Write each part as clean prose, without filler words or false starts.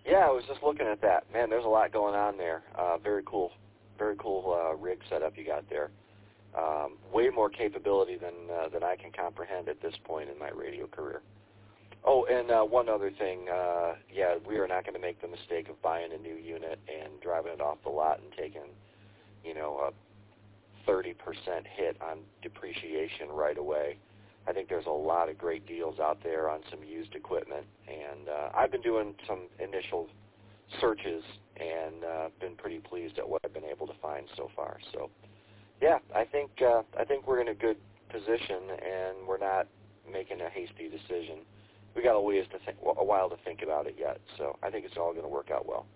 Yeah, I was just looking at that. Man, there's a lot going on there. Very cool rig setup you got there. Way more capability than I can comprehend at this point in my radio career. Oh, and one other thing. Yeah, we are not going to make the mistake of buying a new unit and driving it off the lot and taking, a 30% hit on depreciation right away. I think there's a lot of great deals out there on some used equipment, and I've been doing some initial searches and been pretty pleased at what I've been able to find so far. So, yeah, I think we're in a good position, and we're not making a hasty decision. We got a while to think about it yet, so I think it's all going to work out well.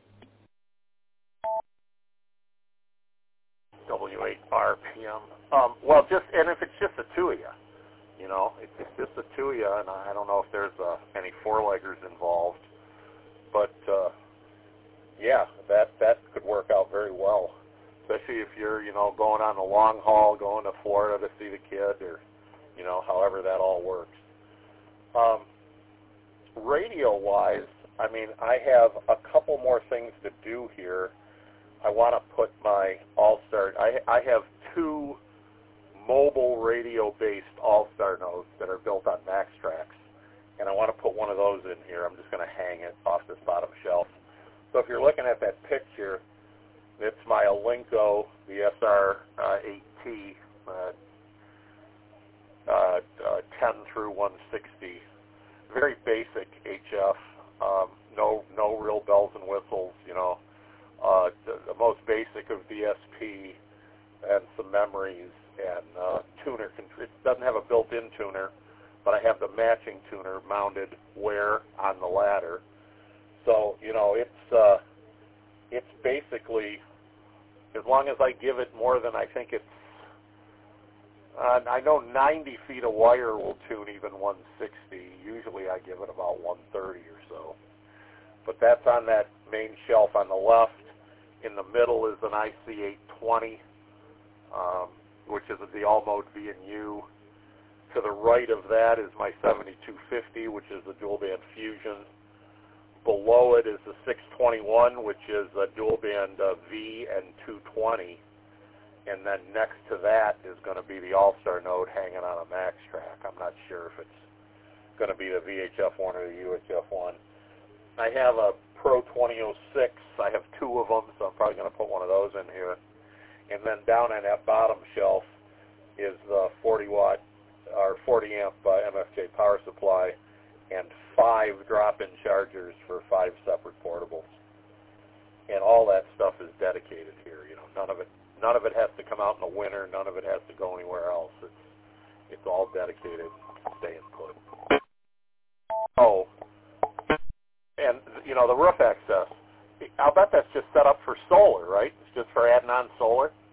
W8 RPM. Well, and if it's just the two of you, it's just the two of you, and I don't know if there's any four-leggers involved, but yeah, that could work out very well, especially if you're, going on the long haul, going to Florida to see the kid, or, however that all works. Radio-wise, I have a couple more things to do here. I want to put my All-Star. I have two mobile radio-based All-Star nodes that are built on MaxTrax, and I want to put one of those in here. I'm just going to hang it off this bottom shelf. So if you're looking at that picture, it's my Alinco, the SR8T, 10 through 160. Very basic HF, no real bells and whistles, the most basic of DSP and some memories and tuner. It doesn't have a built-in tuner, but I have the matching tuner mounted where on the ladder. So, it's basically, as long as I give it more than I think it's, I know 90 feet of wire will tune even 160. Usually I give it about 130 or so. But that's on that main shelf on the left. In the middle is an IC820, which is the all-mode V&U. To the right of that is my 7250, which is the dual-band Fusion. Below it is the 621, which is a dual-band V and 220. And then next to that is going to be the All-Star node hanging on a MaxTrack. I'm not sure if it's going to be the VHF1 or the UHF1. I have a Pro 2006. I have two of them, so I'm probably going to put one of those in here. And then down on that bottom shelf is the 40-watt or 40-amp MFJ power supply and 5 drop-in chargers for 5 separate portables. And all that stuff is dedicated here. None of it has to come out in the winter. None of it has to go anywhere else. It's all dedicated, staying put. Oh, and the roof access. I'll bet that's just set up for solar, right? It's just for adding on solar.